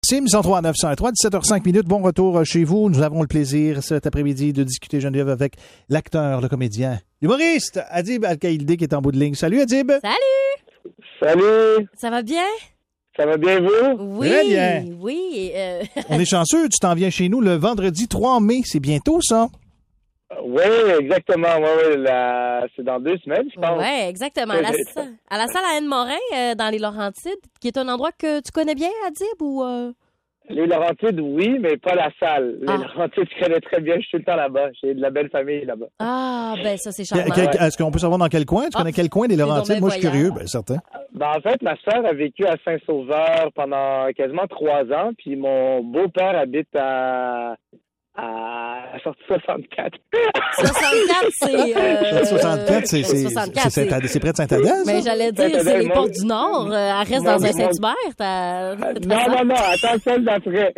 Sim 103 903, 17h05. Bon retour chez vous. Nous avons le plaisir cet après-midi de discuter, Geneviève, avec l'acteur, le comédien, l'humoriste Adib Al-Khaïldé qui est en bout de ligne. Salut Adib! Salut! Salut! Ça va bien? Ça va bien, vous? Oui, très bien. Oui. On est chanceux, tu t'en viens chez nous le vendredi 3 mai. C'est bientôt, ça? Oui, exactement. Ouais, c'est dans 2 semaines, je pense. Oui, exactement. À la salle à Anne-Morin, dans les Laurentides, qui est un endroit que tu connais bien, Adib, ou... Les Laurentides, oui, mais pas la salle. Les Laurentides, je connais très bien. Je suis tout le temps là-bas. J'ai de la belle famille là-bas. Ah, ben ça, c'est charmant. Est-ce qu'on peut savoir dans quel coin? Tu connais quel coin des Laurentides? Moi, je suis curieux, bien certain. Ben, en fait, ma sœur a vécu à Saint-Sauveur pendant quasiment 3 ans, puis mon beau-père habite à sortie 64. 64, c'est... 64, c'est près de Saint-Adèle, mais j'allais dire, c'est les portes du Nord. Elle reste dans un Saint-Hubert. Non. Attends, celle d'après.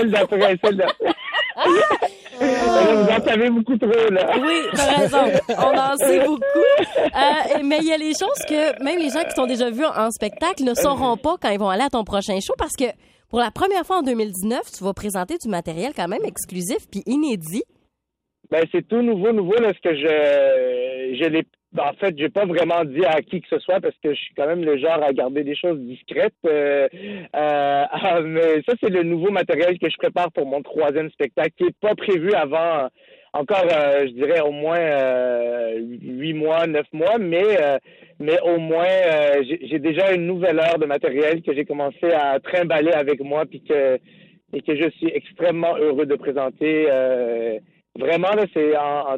Vous en savez beaucoup trop, là. Oui, t'as raison. On en sait beaucoup. Mais il y a les choses que même les gens qui t'ont déjà vus en spectacle ne sauront pas quand ils vont aller à ton prochain show parce que pour la première fois en 2019, tu vas présenter du matériel quand même exclusif puis inédit. Ben, c'est tout nouveau, là, ce que je l'ai... En fait, j'ai pas vraiment dit à qui que ce soit parce que je suis quand même le genre à garder des choses discrètes. Mais ça, c'est le nouveau matériel que je prépare pour mon 3e spectacle qui est pas prévu avant encore, je dirais, au moins 8 mois, 9 mois, mais au moins, j'ai déjà une nouvelle heure de matériel que j'ai commencé à trimballer avec moi et que je suis extrêmement heureux de présenter. Vraiment, là, c'est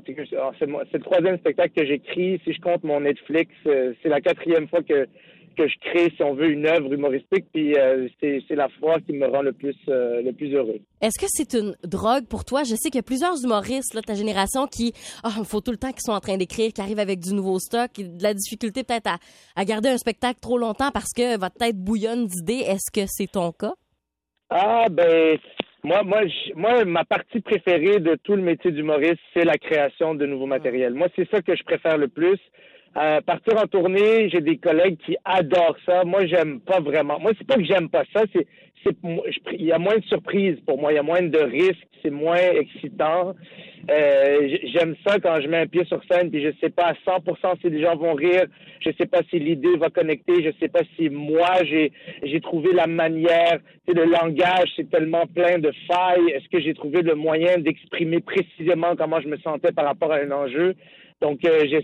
le 3e spectacle que j'écris. Si je compte mon Netflix, c'est la 4e fois que je crée, si on veut, une œuvre humoristique. Puis c'est la fois qui me rend le plus heureux. Est-ce que c'est une drogue pour toi? Je sais qu'il y a plusieurs humoristes là, de ta génération qui, faut tout le temps qu'ils sont en train d'écrire, qui arrivent avec du nouveau stock, de la difficulté peut-être à garder un spectacle trop longtemps parce que votre tête bouillonne d'idées. Est-ce que c'est ton cas? Ah, ben... Moi, ma partie préférée de tout le métier d'humoriste, c'est la création de nouveaux matériels. Moi, c'est ça que je préfère le plus. Partir en tournée, j'ai des collègues qui adorent ça. Moi, j'aime pas vraiment. Moi, c'est pas que j'aime pas ça, il y a moins de surprises pour moi, il y a moins de risques, c'est moins excitant. J'aime ça quand je mets un pied sur scène puis je sais pas à 100% si les gens vont rire, je sais pas si l'idée va connecter, je sais pas si moi j'ai trouvé la manière, le langage c'est tellement plein de failles, est-ce que j'ai trouvé le moyen d'exprimer précisément comment je me sentais par rapport à un enjeu. Donc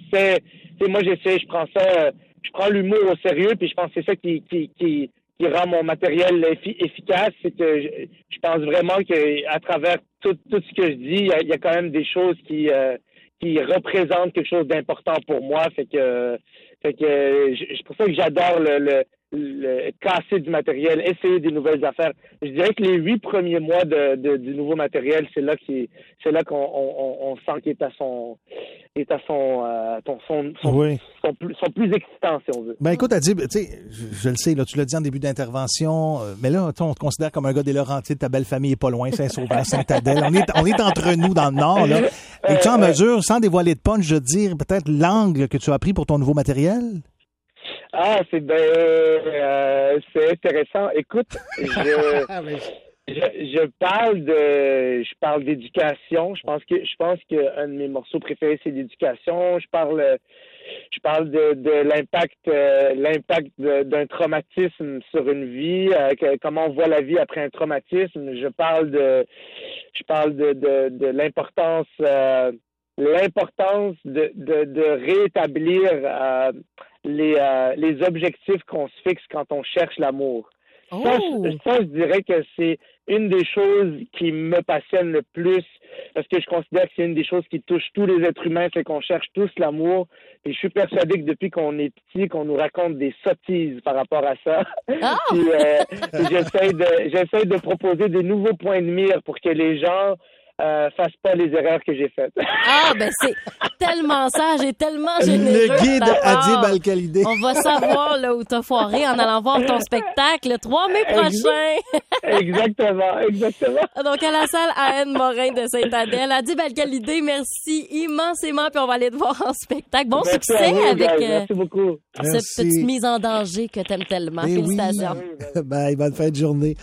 je prends l'humour au sérieux puis je pense que c'est ça qui rend mon matériel efficace, c'est que je pense vraiment que à travers tout ce que je dis, il y a quand même des choses qui représentent quelque chose d'important pour moi. Fait que c'est pour ça que j'adore le casser du matériel, essayer des nouvelles affaires. Je dirais que les 8 premiers mois du nouveau matériel, c'est là qu'on sent qu'il est à son plus excitant, si on veut. Ben écoute, Adib, tu sais, je le sais, là, tu l'as dit en début d'intervention, mais là, on te considère comme un gars des Laurentides, ta belle famille est pas loin, Saint-Sauveur, Saint-Adèle. On est entre nous dans le Nord, là. Es-tu en mesure, sans dévoiler de punch, de dire peut-être l'angle que tu as pris pour ton nouveau matériel? Ah, c'est intéressant. Écoute, je parle d'éducation. Je pense que un de mes morceaux préférés c'est l'éducation. Je parle de l'impact d'un traumatisme sur une vie, comment on voit la vie après un traumatisme. Je parle de l'importance de rétablir les objectifs qu'on se fixe quand on cherche l'amour. Ça, je dirais que c'est une des choses qui me passionne le plus parce que je considère que c'est une des choses qui touche tous les êtres humains, c'est qu'on cherche tous l'amour. Et je suis persuadé que depuis qu'on est petit, qu'on nous raconte des sottises par rapport à ça. Puis, j'essaie de proposer des nouveaux points de mire pour que les gens fasse pas les erreurs que j'ai faites. Ah, ben c'est tellement sage et tellement généreux. Le guide Adib Al-Khaïldé. On va savoir là où t'as foiré en allant voir ton spectacle le 3 mai prochain. Exactement. Donc, à la salle à Anne-Morin de Saint-Adèle. Adib Al-Khaïldé, merci immensément, puis on va aller te voir en spectacle. Bon merci succès vous, avec merci beaucoup. Cette petite mise en danger que t'aimes tellement. Félicitations. Oui. Bye, bonne fin de journée.